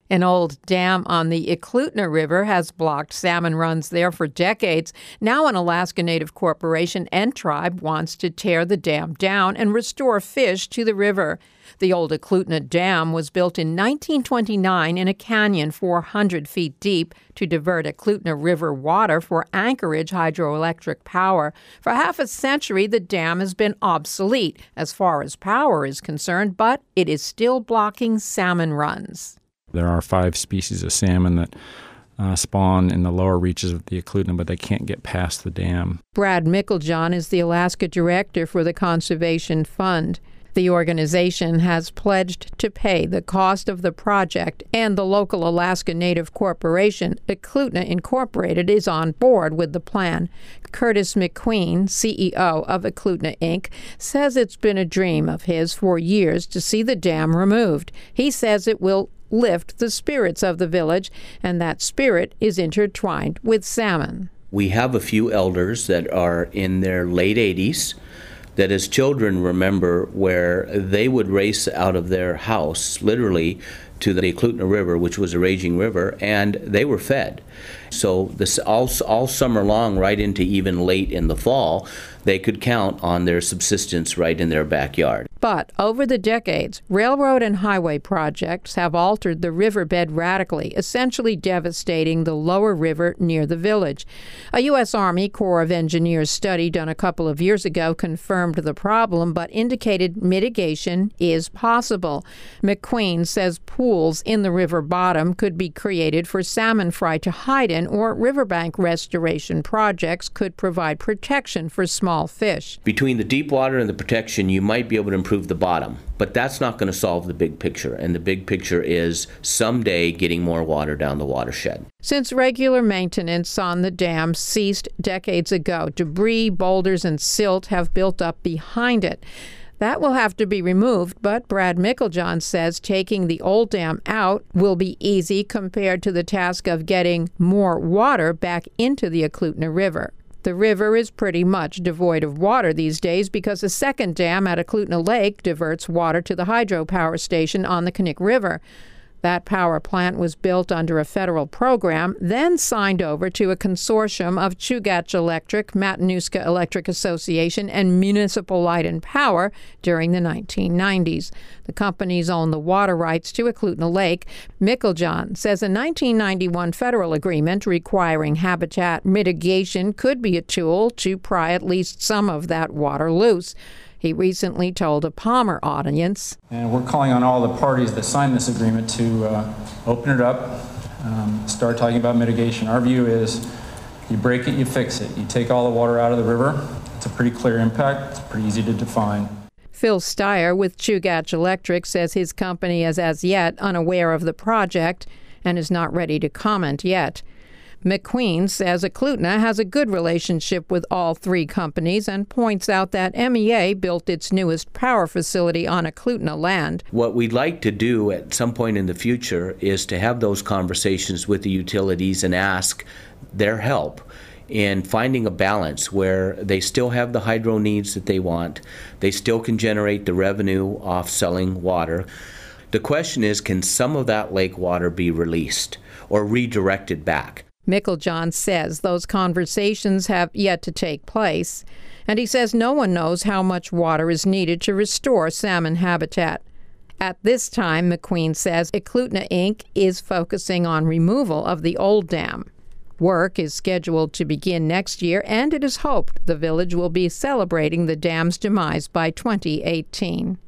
An old dam on the Eklutna River has blocked salmon runs there for decades. Now an Alaska Native corporation and tribe wants to tear the dam down and restore fish to the river. The old Eklutna Dam was built in 1929 in a canyon 400 feet deep to divert Eklutna River water for Anchorage hydroelectric power. For half a century, the dam has been obsolete as far as power is concerned, but it is still blocking salmon runs. There are 5 species of salmon that spawn in the lower reaches of the Eklutna, but they can't get past the dam. Brad Meiklejohn is the Alaska director for the Conservation Fund. The organization has pledged to pay the cost of the project, and the local Alaska Native corporation, Eklutna Incorporated, is on board with the plan. Curtis McQueen, CEO of Eklutna Inc., says it's been a dream of his for years to see the dam removed. He says it will lift the spirits of the village, and that spirit is intertwined with salmon. We have a few elders that are in their late 80s that as children remember where they would race out of their house, literally, to the Eklutna River, which was a raging river, and they were fed. So this all summer long, right into even late in the fall, they could count on their subsistence right in their backyard. But over the decades, railroad and highway projects have altered the riverbed radically, essentially devastating the lower river near the village. A U.S. Army Corps of Engineers study done a couple of years ago confirmed the problem, but indicated mitigation is possible. McQueen says pools in the river bottom could be created for salmon fry to hide in, or riverbank restoration projects could provide protection for small fish. Between the deep water and the protection, you might be able to improve the bottom, but that's not going to solve the big picture, and the big picture is someday getting more water down the watershed. Since regular maintenance on the dam ceased decades ago, debris, boulders, and silt have built up behind it. That will have to be removed, but Brad Meiklejohn says taking the old dam out will be easy compared to the task of getting more water back into the Eklutna River. The river is pretty much devoid of water these days because a second dam at Eklutna Lake diverts water to the hydropower station on the Knik River. That power plant was built under a federal program, then signed over to a consortium of Chugach Electric, Matanuska Electric Association, and Municipal Light and Power during the 1990s. The companies own the water rights to Eklutna Lake. Meiklejohn says a 1991 federal agreement requiring habitat mitigation could be a tool to pry at least some of that water loose. He recently told a Palmer audience, and we're calling on all the parties that signed this agreement to open it up, start talking about mitigation. Our view is you break it, you fix it. You take all the water out of the river. It's a pretty clear impact. It's pretty easy to define. Phil Steyer with Chugach Electric says his company is as yet unaware of the project and is not ready to comment yet. McQueen says Eklutna has a good relationship with all 3 companies and points out that MEA built its newest power facility on Eklutna land. What we'd like to do at some point in the future is to have those conversations with the utilities and ask their help in finding a balance where they still have the hydro needs that they want, they still can generate the revenue off selling water. The question is, can some of that lake water be released or redirected back? Meiklejohn says those conversations have yet to take place, and he says no one knows how much water is needed to restore salmon habitat. At this time, McQueen says Eklutna Inc. is focusing on removal of the old dam. Work is scheduled to begin next year, and it is hoped the village will be celebrating the dam's demise by 2018.